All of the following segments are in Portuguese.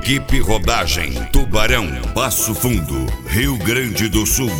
Equipe Rodagem, Tubarão, Passo Fundo, Rio Grande do Sul.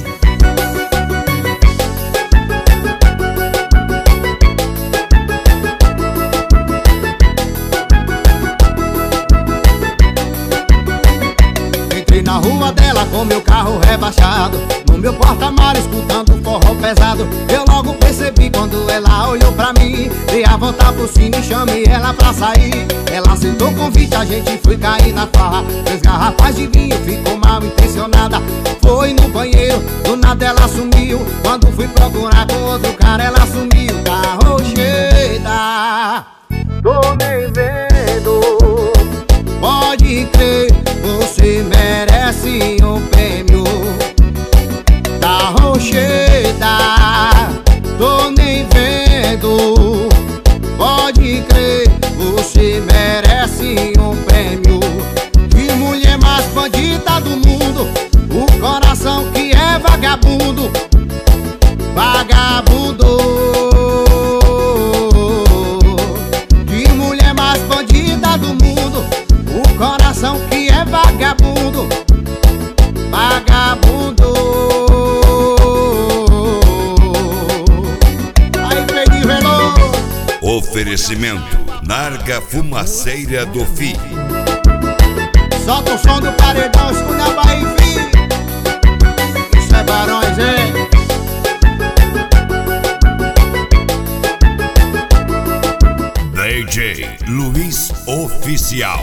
Entrei na rua dela com meu carro rebaixado, no meu porta-malas escutando forró pesado. Eu logo percebi quando ela olhou pra mim, dei a volta por cima e chamei ela pra sair. Ela aceitou o convite, a gente foi cair na farra. 3 garrafas de vinho, ficou mal intencionada. Foi no banheiro, do nada ela sumiu. Quando fui procurar com outro cara, ela sumiu. Tá rocheda, tô nem vendo. Pode crer, você merece um prêmio. Tá rocheda, tô nem vendo. Pode crer, você merece um prêmio. Que mulher mais bandida do mundo, o coração que é vagabundo. Vagabundo. Que mulher mais bandida do mundo, o coração que é vagabundo. Vagabundo. Aí, Fredinho Veloso. Oferecimento: Narga Fumaceira do Fi. Solta o som do paredão, escuta a Bahia, filho. Isso é Barões, hein? DJ Luiz Oficial.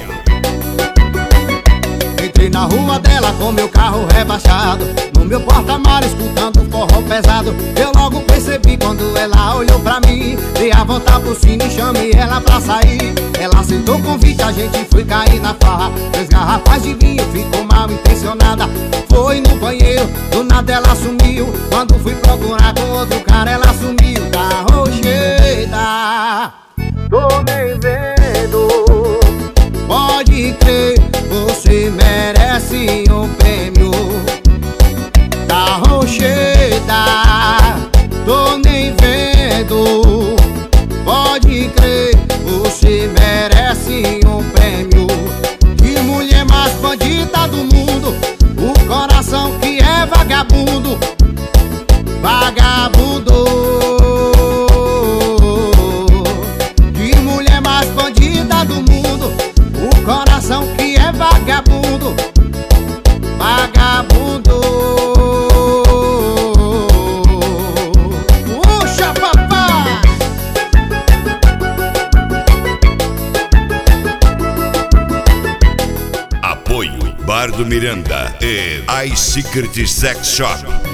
Entrei na rua dela com meu carro rebaixado, no meu porta-malas escutando forró pesado. Eu logo percebi quando ela olhou pra mim, dei a volta por cima e chamei ela pra sair. Ela aceitou o convite, a gente foi cair na farra. 3 garrafas de vinho, ficou mal intencionada. Foi no banheiro, do nada ela sumiu. Quando fui procurar com outro cara, ela sumiu. Tá rocheda, tô nem vendo. Pode crer, você merece um prêmio. Tá rocheda, tô nem vendo. Pode crer, você merece um prêmio. Que mulher mais bandida do mundo, o coração que é vagabundo. Vagabundo. Que mulher mais bandida do mundo, o coração que é vagabundo. Vagabundo. Puxa, papai. Apoio: Bar do Miranda e iSecret Sex Shop.